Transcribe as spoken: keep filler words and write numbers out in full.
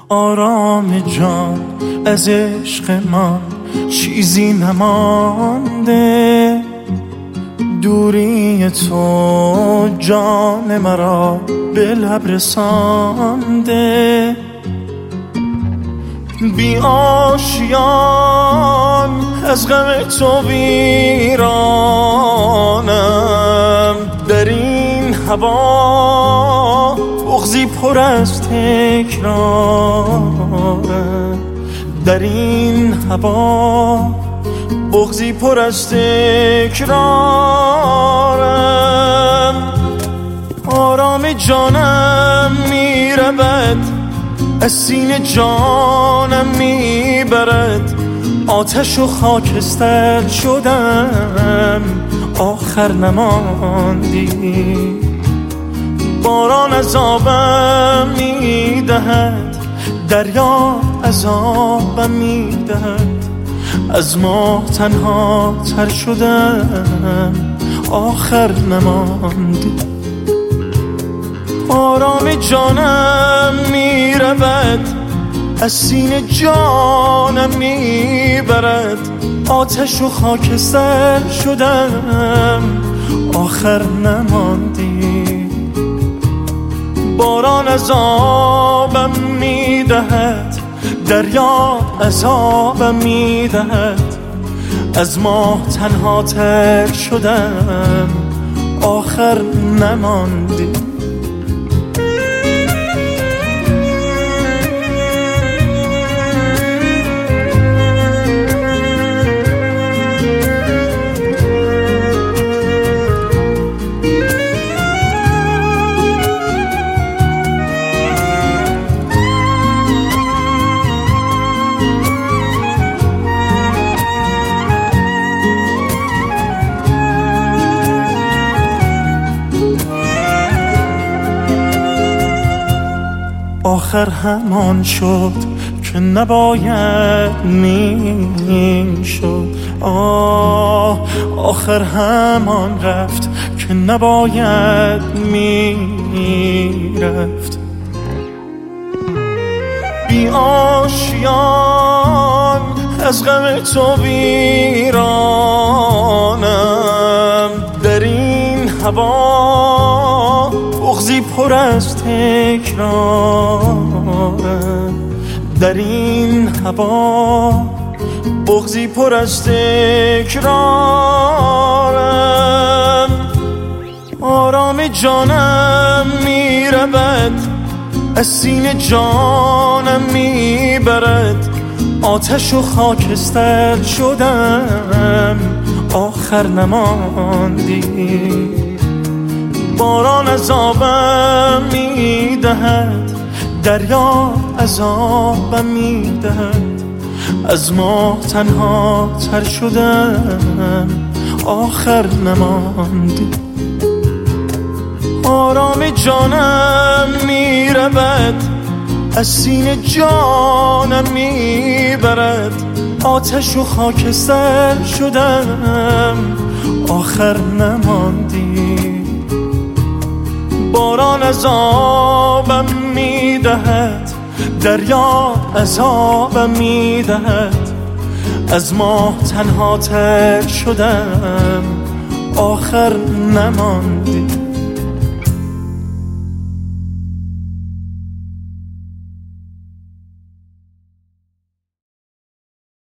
آرام جان از عشق من چیزی نمانده، دوری تو جان مرا به لب رسانده. بی آشیان از غم تو ویرانم، در این هوا بغضی پر از تکرارم، در این هوا بغضی پر از تکرارم. آرام جانم میرود از سینه جانم میبرد، آتش و خاکستر شدم آخر نماندی. باران عذابم میدهد، دریا عذابم میدهد، از ما تنها تر شدم آخر نماندی. آرام جانم میرود از سینه جانم میبرد، آتش و خاکستر شدم آخر نماندی. باران عذابم میدهد، دریا عذابم میدهد، از ما تنها تر شدم آخر نماندی. آخر همان شد که نباید میشد، آه آخر همان رفت که نباید میرفت. بی آشیان از غم تو ویرانم، در این هوا بغضی پر از تکرارم، در این هوا بغضی پر از تکرارم. آرام جانم میرود از سینه جانم میبرد، آتش و خاکستر شدم آخر نماندی. باران عذابم میدهد، دریا عذابم میدهد، از ما تنها تر شدم آخر نماندی. آرام جانم میرود از سینه جانم میبرد، آتش و خاکستر شدم آخر نماندی. باران عذابم میدهد، دریا عذابم میدهد، از ما تنها تر شدم آخر نماندی.